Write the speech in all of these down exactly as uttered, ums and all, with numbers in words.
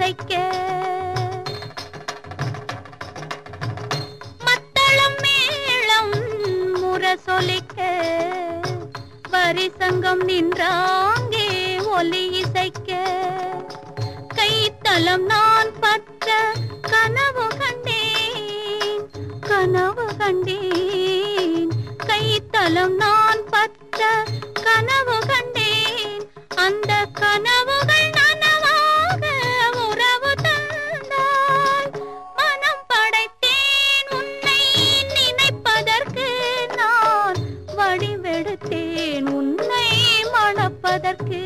இசைக்க மத்தளம் மேளம் முரசொலிக்க வரிசங்கம் நின்றாங்கே ஒலி இசைக்க கைத்தலம் நான் பற்ற கனவு கண்டேன் கனவு கண்டேன் கைத்தலம் நான் பற்ற கனவு கண்டேன் அந்த கனவுகள் நனவாக உறவு தந்தாய் மனம் படைத்தேன் உன்னை நினைப்பதற்கு நான் வடிவெடுத்தேன் உன்னை மணப்பதற்கு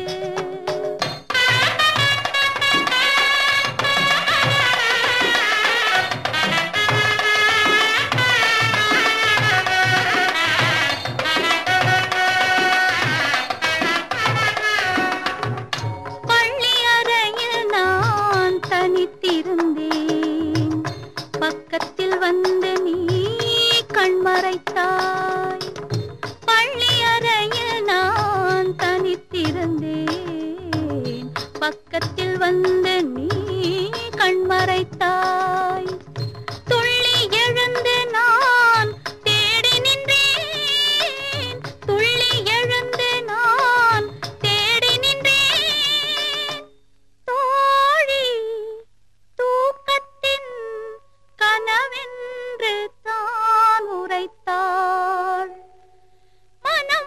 தனித்திருந்தேன் பக்கத்தில் வந்து நீ கண்மறைத்தாய் பள்ளி அறையில் நான் தனித்திருந்தேன் பக்கத்தில் வந்து நீ கண்மறைத்தாய் துள்ளி எழுந்து நான் தேடி நின்றேன் துள்ளி எழுந்து நான் தேடி நின்றேன் தோழி தூக்கத்தின் கனவென்று தான் உரைத்தாள் மனம்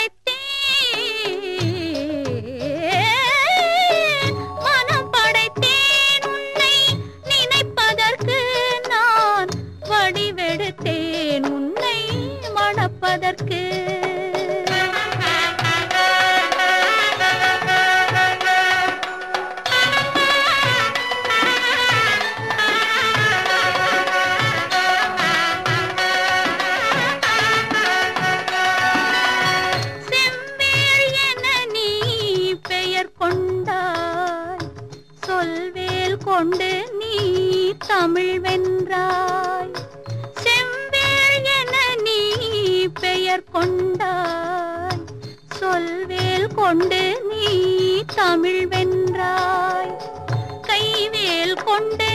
படைத்தேன் மனம் படைத்தேன் உன்னை நினைப்பதற்கு நான் வடிவெடுத்தேன் உன்னை மணப்பதற்கு சொல்வேல் கொண்டு நீ தமிழ் வென்றாய் செவ்வேள் என நீ பெயர் கொண்டாய் சொல்வேல் கொண்டு நீ தமிழ் வென்றாய் கைவேல் கொண்டு